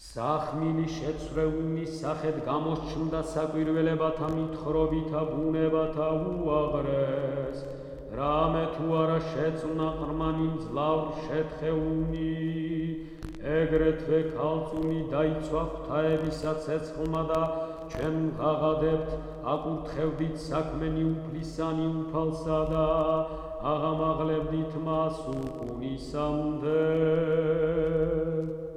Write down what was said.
სახმილი შეცვლეულის სახეთ გამოსჩნდა საკვირველებათა მითხრობითა ბუნებათა უაღრეს, რამე თუ არა შეწვნა ყრმანი მძლავრ შეთხეუნი, ეგრეთვე ქალწუნი დაიცვა ღვთაებისა ცეცხლმა და ჩვენ ვღაღადებთ, აკურთხევდით საქმენი უფლისანი უფალსა და აღამაღლებდით მას უკუნისამდე.